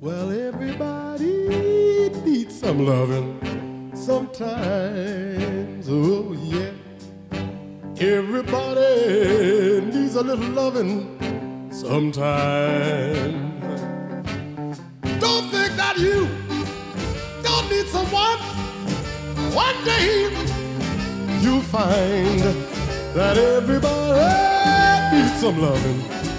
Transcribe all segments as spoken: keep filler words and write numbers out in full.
Well, everybody needs some loving sometimes. Oh, yeah. Everybody needs a little loving sometimes. Don't think that you don't need someone. One day you'll find that everybody needs some loving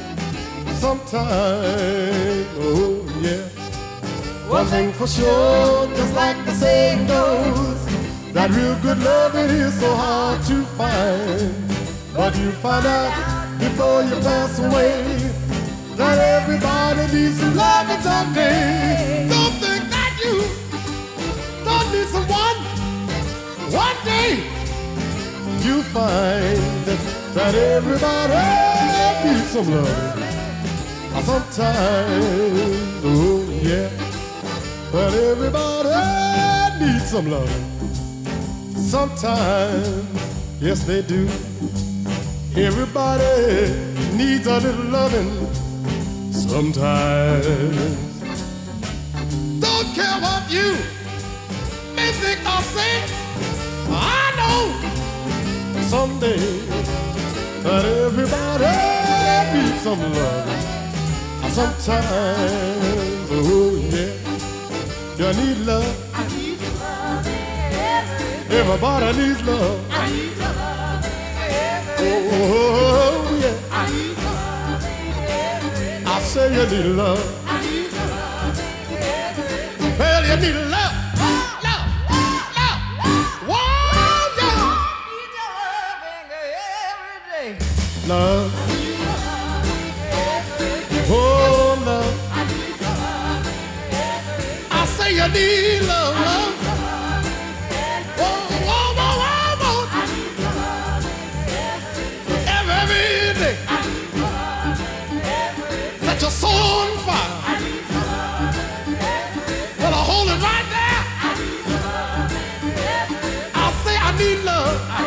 sometime. Oh, yeah. One thing for sure, just like the saying goes, that real good loving is so hard to find. But you find out before you pass away that everybody needs some loving someday. Don't think that you don't need someone. One day you find that everybody needs some loving sometime. Oh, yeah. But everybody needs some loving sometimes. Yes, they do. Everybody needs a little loving sometimes. Don't care what you may think or say, I know someday that everybody needs some loving sometimes. Oh, yeah. You need love. I need your love every day. Everybody needs love. I need your love every day. Oh, yeah. I need your love every day. I say you need love. I need your love every day. Well, you need love. Love, love, love, love. Whoa, yeah. I need your loving every day. Love. I need your loving every day. Oh, love. I need your loving every day. I say you need love, love. Whoa, whoa, whoa, whoa, whoa. I need your loving every day. Every, every day. I need your loving every day. Set your soul on fire. I need your loving every day. Well, I hold it right there. I need your loving every day. I say I need love. I